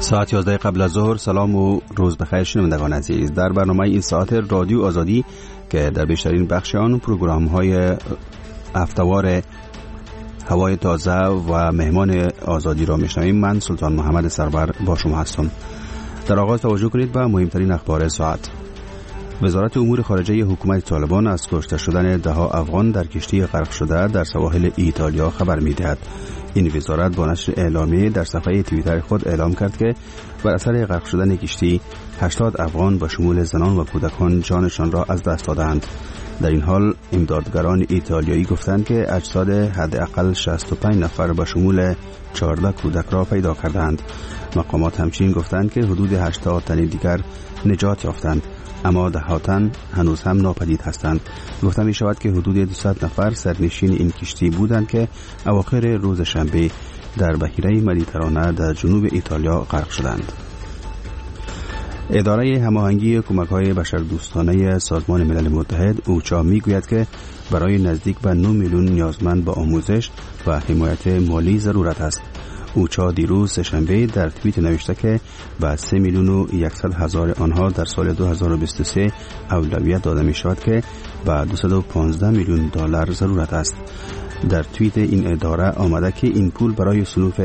ساعت 11 قبل از ظهر. سلام و روز بخیر شنوندگان عزیز. در برنامه این ساعت رادیو آزادی که در بیشترین بخش آن پروگرام‌های هفته‌وار هوای تازه و مهمان آزادی را میشنویم، من سلطان محمد سرور با شما هستم. در آغاز توجه کنید به مهمترین اخبار ساعت. وزارت امور خارجه حکومت طالبان از کشته شدن ده‌ها افغان در کشتی غرق شده در سواحل ایتالیا خبر می‌دهد. این وزارت با نشر اعلامیه در صفحه توییتر خود اعلام کرد که بر اثر غرق شدن کشتی 80 افغان به شمول زنان و کودکان جانشان را از دست دادند. در این حال امدادگران ایتالیایی گفتند که اجساد حداقل 65 نفر به شمول 14 کودک را پیدا کردند. مقامات همچنین گفتند که حدود 80 تن دیگر نجات یافتند، اما 10 تن هنوز هم ناپدید هستند. گفته می شود که حدود 200 نفر سرنشین این کشتی بودند که اواخر روز شنبه در بحیره مدیترانه در جنوب ایتالیا غرق شدند. اداره هماهنگی کمک‌های بشردوستانه سازمان ملل متحد اوچا میگوید که برای نزدیک به 9 میلیون نیازمند به آموزش و حمایت مالی ضرورت است. اوچا دیروز سه‌شنبه در توییت نوشته که به 3,100,000 آنها در سال 2023 اولویت داده می شود که به 215 میلیون دلار ضرورت است. در توییت این اداره آمده که این پول برای صنوف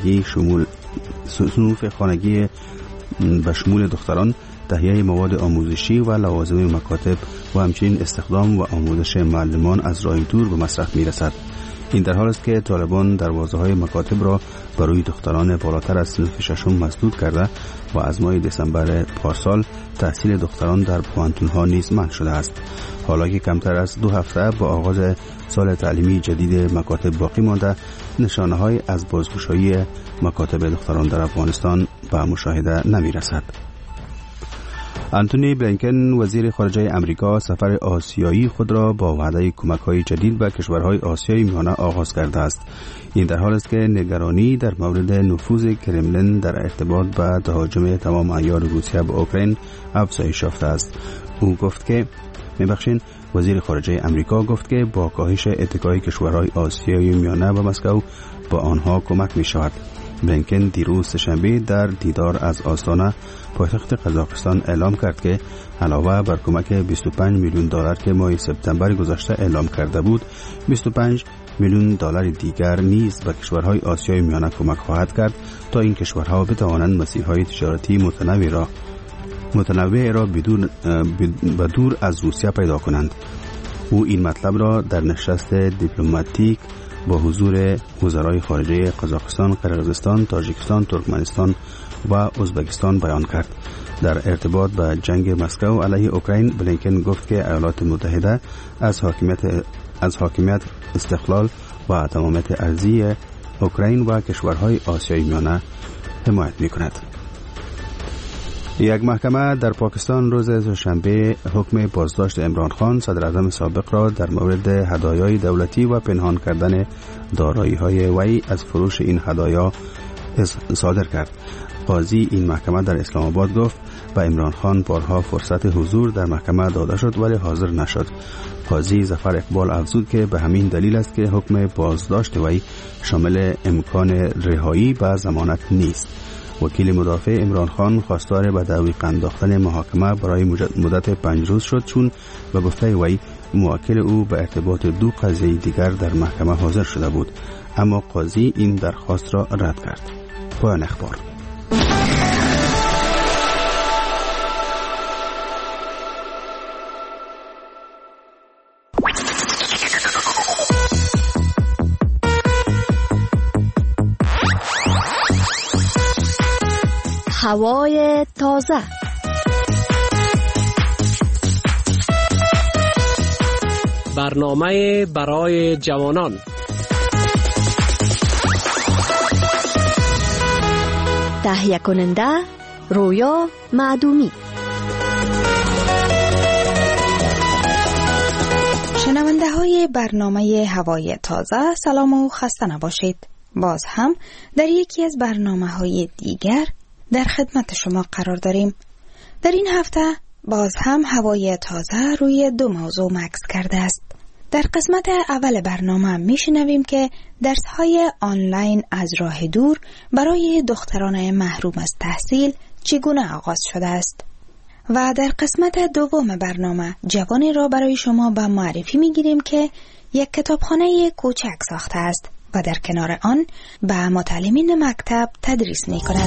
خانگی به شمول دختران، تهیه مواد آموزشی و لوازم مکاتب و همچنین استخدام و آموزش معلمان از راه دور به مصرف می رسد. این در حال است که طالبان دروازه‌های مکاتب را برای دختران بالاتر از صنف ششم مسدود کرده و از ماه دسامبر پارسال تحصیل دختران در پوانتون‌ها نیز منع شده است. حالا که کمتر از 2 هفته با آغاز سال تعلیمی جدید مکاتب باقی مانده، نشانه‌های از بازگشایی مکاتب دختران در افغانستان به مشاهده نمی‌رسد. آنتونی بلینکن وزیر خارجه امریکا سفر آسیایی خود را با وعده کمک‌های جدید به کشورهای آسیای میانه آغاز کرده است. این در حال است که نگرانی در مورد نفوذ کرملین در ارتباط با تهاجم تمام عیار روسیه به اوکراین افزایش یافته است. او گفت که وزیر خارجه امریکا گفت که با کاهش اتکای کشورهای آسیای میانه به مسکو با آنها کمک می شود. بلینکن دیروز سه‌شنبه در دیدار از آستانه پایتخت قزاقستان اعلام کرد که علاوه بر کمک 25 میلیون دلار که ماه سپتامبر گذشته اعلام کرده بود، 25 میلیون دلار دیگر نیز به کشورهای آسیای میانه کمک خواهد کرد تا این کشورها بتوانند مسیرهای تجارتی متنوع را بدور از روسیه پیدا کنند. او این مطلب را در نشست دیپلماتیک با حضور وزرای خارجه قزاقستان، قرقیزستان، تاجیکستان، ترکمنستان و ازبکستان بیان کرد. در ارتباط با جنگ مسکو علیه اوکراین، بلینکن گفت که ایالات متحده از حاکمیت، استقلال و تمامیت ارضی اوکراین و کشورهای آسیای میانه حمایت می‌کند. یک محکمه در پاکستان روز دوشنبه حکم بازداشت عمران خان صدر اعظم سابق را در مورد هدایای دولتی و پنهان کردن دارایی‌های وی از فروش این هدایا صادر کرد. قاضی این محکمه در اسلام آباد گفت به عمران خان بارها فرصت حضور در محکمه داده شد ولی حاضر نشد. قاضی ظفر اقبال افزود که به همین دلیل است که حکم بازداشت وی شامل امکان رهایی به ضمانت نیست. وکیل مدافع عمران خان خواستار به دعوی انداختن محاکمه برای مدت 5 روز شد، چون به گفته وی موکل او به ارتباط 2 قضیه دیگر در محکمه حاضر شده بود، اما قاضی این درخواست را رد کرد. پایان اخبار. هوای تازه. برنامه برای جوانان. تهیه کننده رویا معدومی. شنونده های برنامه هوای تازه، سلام و خسته نباشید. باز هم در یکی از برنامه های دیگر در خدمت شما قرار داریم. در این هفته باز هم هوای تازه روی 2 موضوع مکث کرده است. در قسمت اول برنامه میشنویم که درس‌های آنلاین از راه دور برای دختران محروم از تحصیل چگونه آغاز شده است. و در قسمت دوم برنامه جوانی را برای شما به معرفی میگیریم که یک کتابخانه کوچک ساخته است و در کنار آن به متعلمین مکتب تدریس میکند.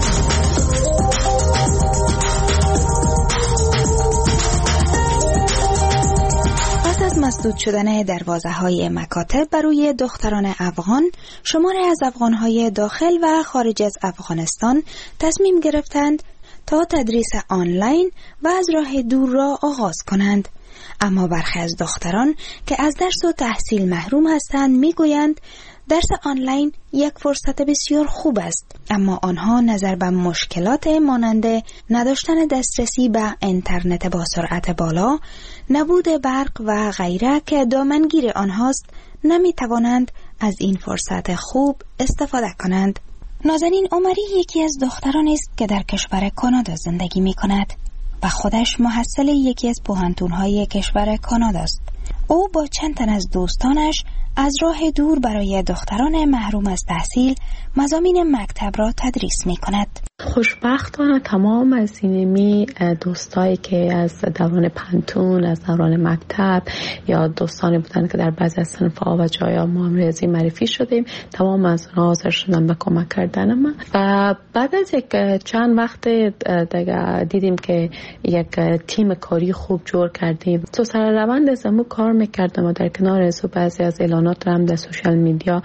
از مسدود شدن دروازه‌های مکاتب برای دختران افغان، شماری از افغان‌های داخل و خارج از افغانستان تصمیم گرفتند تا تدریس آنلاین و از راه دور را آغاز کنند. اما برخی از دختران که از درس و تحصیل محروم هستند میگویند درس آنلاین یک فرصت بسیار خوب است، اما آنها نظر به مشکلات مانند نداشتن دسترسی به اینترنت با سرعت بالا، نبود برق و غیره که دامنگیر آنهاست نمی توانند از این فرصت خوب استفاده کنند. نازنین عمری یکی از دخترانی است که در کشور کانادا زندگی می کند و خودش محصل یکی از پوهنتون‌های کشور کانادا است. او با چند تن از دوستانش از راه دور برای دختران محروم از تحصیل مضامین مکتب را تدریس می کند. خوشبختانه تمام از اینمی دوستایی که از دوران پنتون، از دوران مکتب یا دوستانی بودن که در بعضی از صنف‌ها و جایا ما ریاضی معرفی شدیم، تمام از اونها حاضر شدن به کمک کردن من. و بعد از یک چند وقت دیگه دیدیم که یک تیم کاری خوب جور کردیم. تو سر روند زمو کار میکردم و در کنار از بعضی از اعلانات هم در سوشال میدیا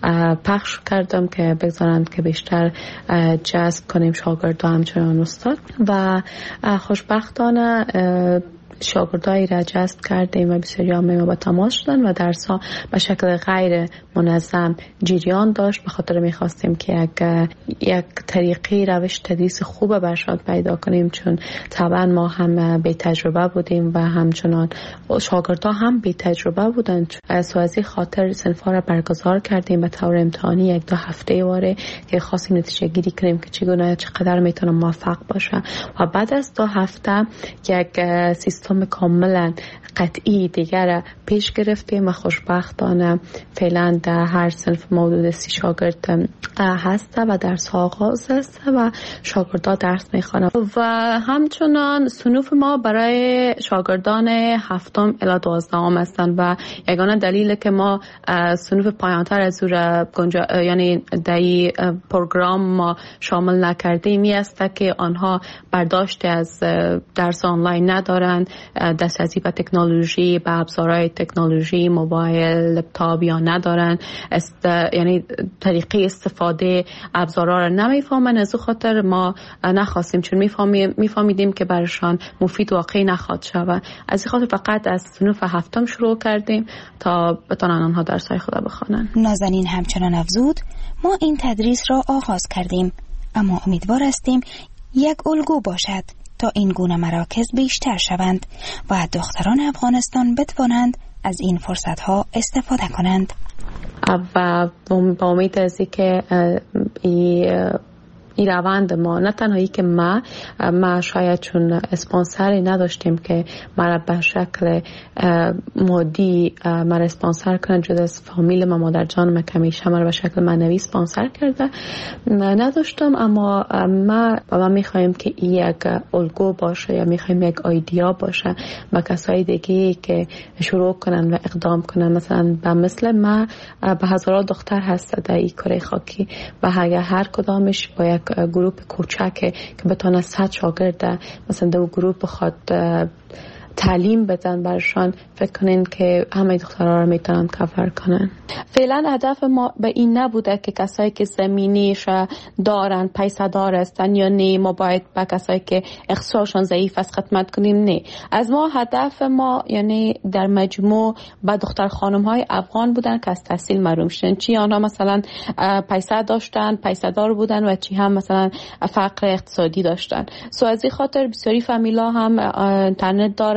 پخش کردم که بگذارند که بیشتر جذب کنیم شاگردا همچنان استاد. و خوشبختانه شاگردایی را جذب کردیم و بسیاری ما با تماس شدن و درس‌ها به شکل غیر منظم جریان داشت. به خاطر می‌خواستیم که یک طریقی روش تدریس خوب برشاد پیدا کنیم، چون طبعا ما هم بی تجربه بودیم و همچنان شاگردها هم بی تجربه بودن. از این خاطر صنف‌ها را برگزار کردیم به طور امتحانی یک دو هفته واره که خواستیم نتیجه گیری کنیم که چقدر میتونه موفق باشه. و بعد از 2 هفته یک سیستم کاملا قطعی دیگر پیش گرفتیم و خوشبختانه فعلا در هر صنف حدود 30 شاگرد هست و درس ها آغاز است و شاگردان درس میخوانند. و همچنان صنوف ما برای شاگردان 7 الی 12 هستند و یگانه دلیل که ما صنوف پایانتر از یعنی در پروگرام ما شامل نکردیم است که آنها برداشت از درس آنلاین ندارند، دسترسی به تکنولوژی، به ابزارهای تکنولوژی، موبایل، لپتاپ یا ندارن، یعنی طریقه استفاده ابزارها را نمیفهمن. از خاطر ما نخواستیم، چون میفهمیدیم که برشان مفید واقعی نخواهد شود. از خاطر فقط از صنف 7 شروع کردیم تا بتونن آنها درس‌های خود بخوانند. نازنین همچنان افزود ما این تدریس را آغاز کردیم، اما امیدوار هستیم یک الگو باشد تا این گونه مراکز بیشتر شوند و دختران افغانستان بتوانند از این فرصت‌ها استفاده کنند. و با امید از اینکه این روند ما نه تنهایی که ما شاید چون اسپانسری نداشتیم که مرا به شکل مادی مرا اسپانسر کنن، جدا از فامیل ما، مادر جان ما که همیشه مرا به شکل معنوی اسپانسر کرده نداشتم، اما ما میخوایم که این یک الگو باشه یا میخوایم یک ایده باشه با کسای دیگه که شروع کنن و اقدام کنن. مثلا مثل ما به هزاران دختر هست در این کره خاکی و اگر هر کدامش با یک گروپ کوچک که بتونه 100 شاگرد مثلا دو گروپ بخواد تعلیم بدن برشان، فکر کنین که همه دخترها رو میتونن کاور کنن. فعلا هدف ما به این نبوده که کسایی که زمینیش دارن، پیسه دار هستن یا نه، ما باید به کسایی که اقتصادشان ضعیف است خدمت کنیم. نه، از ما هدف ما یعنی در مجموع با دختر خانم های افغان بودن که از تحصیل محروم شدن، چی آنها مثلا پیسه داشتن، پیسه دار بودن و چی هم مثلا فقر اقتصادی داشتن. سو از این خاطر بسیاری فامیلا هم اینترنت دارن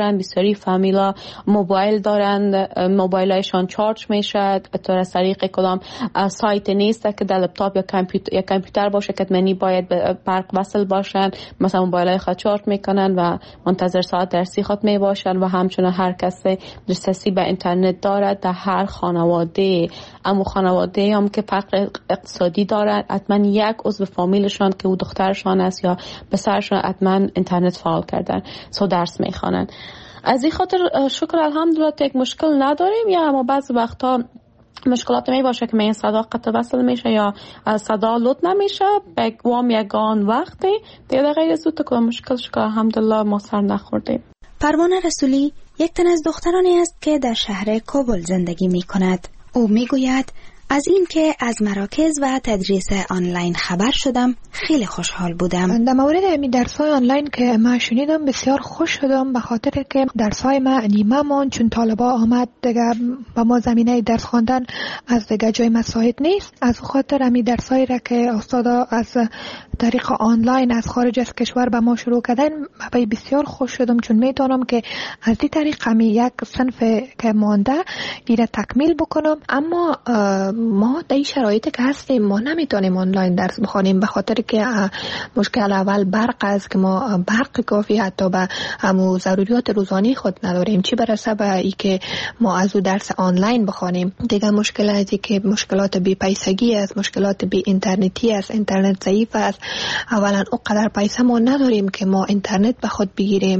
دارن، بسیاری فامیلا موبایل دارن، موبایلایشان چارج میشه از طریق کدام سایت نیست که در لپتاپ یا کامپیوتر باشه که منی باید به برق وصل باشن، مثلا موبایلای خود چارج میکنن و منتظر ساعت درسی خود می باشن و همچنین هر کسی دسترسی به اینترنت دارد در هر خانواده. اما خانواده هم که فقر اقتصادی دارد حتما یک عضو فامیلشان که او دخترشان است یا پسرشان حتما اینترنت فعال کردن سو درس میخوانن. از این خاطر شکر الحمدلله یک مشکل نداریم، یا اما بعضی وقتا مشکلات می باشه که این صدا قطع وصل میشه یا صدا لود نمیشه بگوام یگان وقتی دیگه غیر از تو که مشکل شکر الحمدلله ما سر نخوردیم. پروانه رسولی یک تن از دخترانی است که در شهر کابل زندگی می کند. او می گوید از این که از مراکز و تدریس آنلاین خبر شدم خیلی خوشحال بودم. در مورد این درس‌های آنلاین که من شنیدم بسیار خوش شدم، به خاطر که درس‌های ما نیمه مون چون طالبا آمد دیگه با ما زمینه درس خواندن از دیگه جای مساعد نیست. از خاطر همین درس‌هایی را که استادا از طریق آنلاین از خارج از کشور به ما شروع کردن بسیار خوش شدم، چون میتونم که از این طریق همین یک صنف که مانده ایره تکمیل بکنم. اما ما در این شرایطی که هستیم ما نمیتونیم آنلاین درس بخونیم، به خاطر که مشکل اول برق است که ما برق کافی حتی به همو ضروریات روزانه خود نداریم، چی برسه به ای که ما از او درس آنلاین بخونیم. دیگه مشکل ازی که مشکلات بی پیسگی است، مشکلات بی اینترنتی است، اینترنت ضعیف است. اولا اونقدر پیسه ما نداریم که ما اینترنت به خود بگیریم،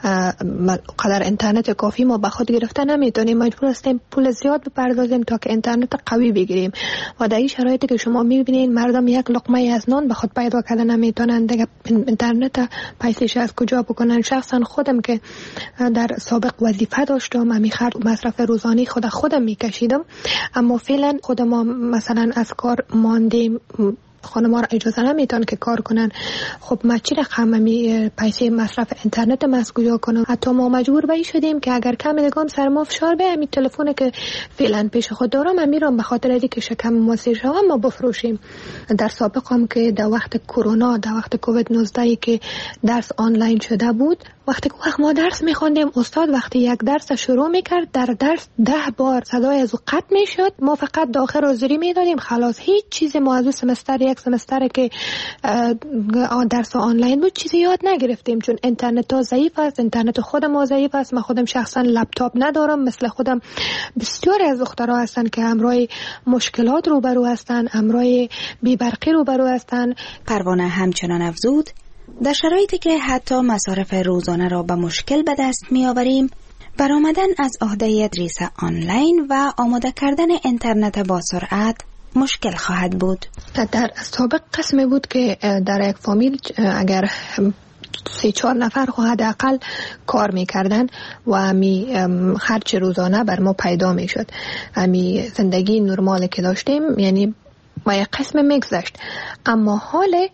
اونقدر اینترنت کافی ما به خود گرفته نمیتونیم، مجبور هستیم پول زیاد بپردازیم تا که اینترنت قوی بگیریم. و در این شرایطی که شما میبینید مردم یک لقمه از نان به خود پیدا کردن نمیتونن، دیگه اینترنت پیسش از کجا بکنن؟ شخصا خودم که در سابق وظیفه داشتم امی مصرف روزانه خودم میکشیدم، اما فعلا خودم مثلا از کار ماندیم، خانم‌ها را اجازه نمیتون که کار کنن. خب ما چی رقم پیسه مصرف اینترنت مسئول کنم؟ حتی ما مجبور به این شدیم که اگر کم دیگم سر ما فشار به همین تلفن که فعلا پیش خود دارم میرم به خاطر اینکه شکم ما سیر شوم ما بفروشیم. در سابق هم که در وقت کرونا، در وقت کووید 19 که درس آنلاین شده بود، وقتی که ما درس میخوندیم استاد وقتی یک درس شروع میکرد در درس 10 بار صدای از او قطع میشد، ما فقط داخل حاضری میدادیم خلاص، هیچ چیزی ما از سمستر یک سمستر که درس آنلاین بود چیزی یاد نگرفتیم، چون اینترنت ها ضعیف است، اینترنت خود ما ضعیف است. من خودم شخصا لپتاپ ندارم، مثل خودم بسیار از دخترها هستن که همراه مشکلات روبرو هستن، همراه بی‌برقی روبرو هستن. پروانه همچنان افزود در شرایطی که حتی مصارف روزانه را به مشکل به دست می آوریم، برآمدن از عهده تدریس آنلاین و آماده کردن اینترنت با سرعت مشکل خواهد بود. در سابق قسمی بود که در یک فامیل اگر 3-4 نفر حداقل کار میکردن و همی خرج روزانه بر ما پیدا میشد، همی زندگی نرمال که داشتیم یعنی ما یک قسم میگذشت. اما حال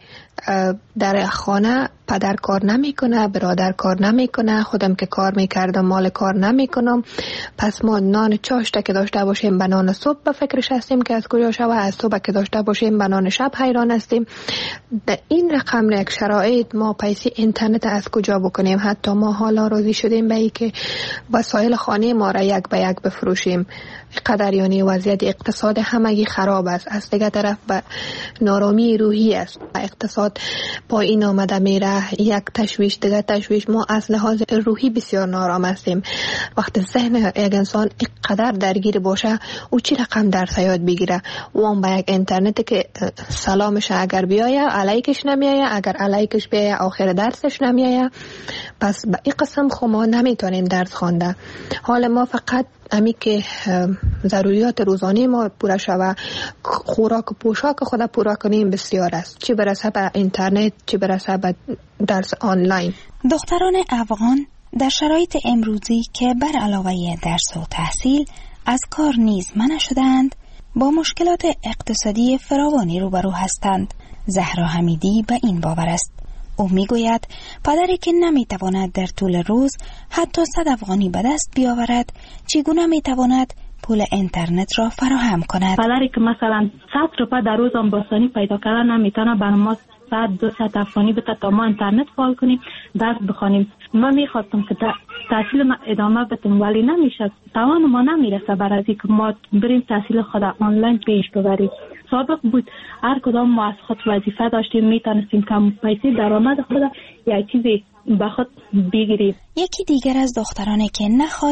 در خانه پدر کار نمیکنه، برادر کار نمیکنه، خودم که کار میکردم مال کار نمیکنم، پس ما نان چاشته که داشته باشیم به نان صبح به فکرش هستیم که از کجا شوه، از صبح که داشته باشیم به نان شب حیران هستیم. در این رقم یک شرایط ما پیسه اینترنت از کجا بکنیم؟ حتی ما حالا راضی شدیم به ای که وسایل خانه ما را یک به یک بفروشیم. قدر یعنی وضعیت اقتصاد همگی خراب است، از دیگه طرف به نارامی روحی است، اقتصاد پایین آمده میره، یک تشویش دیگه تشویش. ما از لحاظ روحی بسیار نارام هستیم. وقتی ذهن یک انسان اینقدر درگیر باشه او چی رقم درس یاد بگیره؟ اون با یک اینترنت که سلامش اگر بیایه علیکش نمیایه، اگر علیکش بیایه آخر درسش نمیایه، پس به این قسم خو ما نمیتونیم درس خوانده. حال ما فقط امی که ضروریات روزانه ما پورا شوه، خوراک و پوشاک خود پورا کنیم بسیار است، چی برسه به اینترنت، چی برسه به درس آنلاین. دختران افغان در شرایط امروزی که بر علاوه درس و تحصیل از کار نیز منع شدند، با مشکلات اقتصادی فراوانی روبرو هستند. زهرا حمیدی به این باور است. او میگوید پدری که نمیتواند در طول روز حتی 100 افغانی به دست بیاورد، چگونه میتواند پول اینترنت را فراهم کند؟ پدری که مثلا 100 روپیه در روز آسانی پیدا کردن نمیتونه، برای ما بعد 200 افغانی بده تا ما اینترنت فعال کنیم درس بخوانیم. من میخواستم که تحصیل ما ادامه بدم ولی نمیشه، توان ما نمیرسه برای اینکه ما بریم تحصیل خود آنلاین پیش ببریم. سابق بود هر کدام ما از خود وظیفه داشتیم، میتونستیم کم پیسه درآمد خود یک چیزی به خود بگیریم. یکی دیگر از دخترانی که نه